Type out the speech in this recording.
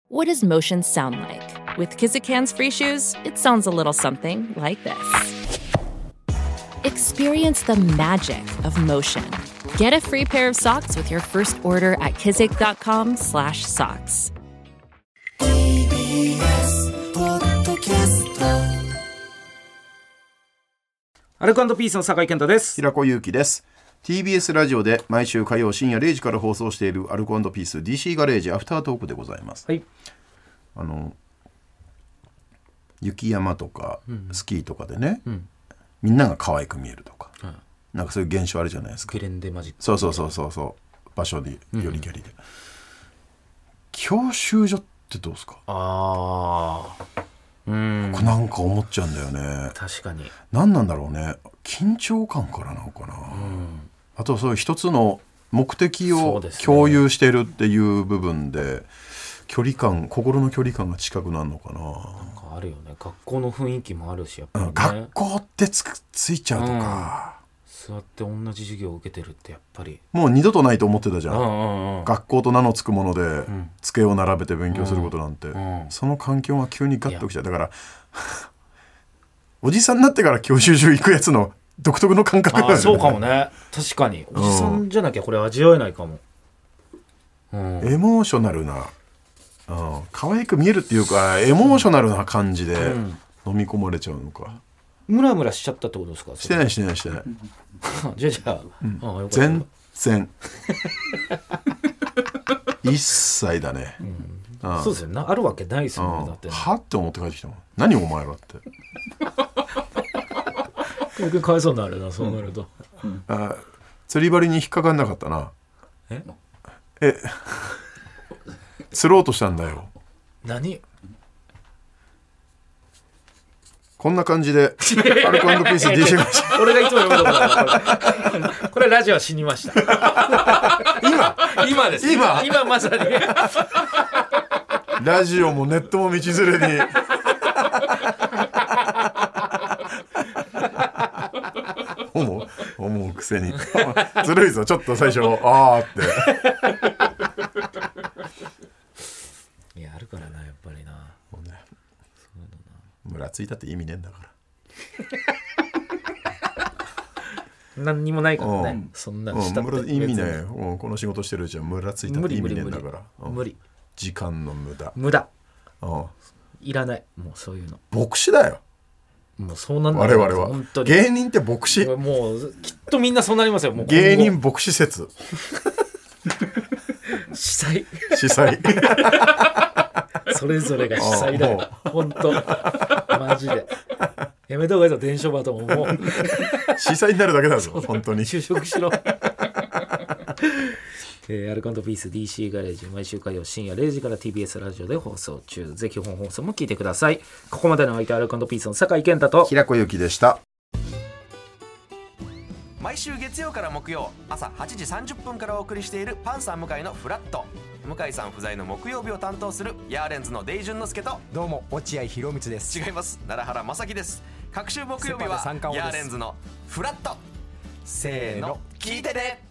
What does motion sound like? With Kizikans free shoes, it sounds a little something like this. Experience the magic of motion. Get a free pair of socks with your first order at kizik.com/socks. TBS ポッドキャスト。 アルコ&ピースの酒井健太です。 平子祐希です。 TBS ラジオで毎週火曜深夜0時から放送しているアルコ&ピース DC ガレージアフタートークでございます。 はい。 雪山とかスキーとかでね、みんなが可愛く見えるとか、なんかそういう現象あるじゃないですか。 ゲレンデマジック。 そう場所によりけりで、教習所ってどうですか？なんか思っちゃうんだよね。 確かに。 何なんだろうね。緊張感からなのかな、あとそういう一つの目的を共有してるっていう部分で距離感、心の距離感が近くなるのかな。 なんかあるよね。学校の雰囲気もあるし、やっぱりね、 学校ってついちゃうとか、 座って同じ授業を受けてるってやっぱりもう二度とないと思ってたじゃん、学校と名の付くもので机を並べて勉強することなんて、その環境が急にガッときちゃう。だからおじさんになってから教習所行くやつの独特の感覚がある、ね、 そうかもね。確かにおじさんじゃなきゃこれ味わえないかも、 エモーショナルな、可愛く見えるっていうかエモーショナルな感じで飲み込まれちゃうのか。 ムラムラしちゃったってことですか？ してないじゃあ、全然一切だね、 そうですよね。あるわけないですよね。だってはって思って帰ってきたもん。何お前らって逆にかわいそうになるな、そうなると、 釣り針に引っかかんなかったな。釣ろうとしたんだよ。 何？ こんな感じでアルコ&ピース DJ が俺がいつも読むとこだ。これラジオは死にました。今です。今まさにラジオもネットも道連れに思うくせにずるいぞ。ちょっと最初あーっていやあるからな、やっぱりな。 ムラついたって意味ねえんだから何にもないからね、そんなのしたって意味ね、この仕事してるうちはムラついたって意味ねえんだから。 無理。 時間の無駄いらない。もうそういうの牧師だよ。 もうそうなんだ。 我々は本当に芸人って牧師。 もうきっとみんなそうなりますよ。もう芸人牧師説司祭それぞれが司祭だよ。本当マジでやめた方がいいぞ、伝書バトン。もう司祭になるだけだぞ本当に。 就職しろ。アルコ&ピース DC ガレージ、毎週火曜深夜0時から TBS ラジオで放送中。ぜひ本放送も聞いてください。ここまでの相手アルコ&ピースの酒井健太と平子祐希でした。 毎週月曜から木曜朝8時30分からお送りしているパンサー向井のフラット。向井さん不在の木曜日を担当するヤーレンズのデイジュンの之介と、 どうも落合博満です。 違います、奈良原正樹です。各週木曜日はヤーレンズのフラット。せーの聞いてね。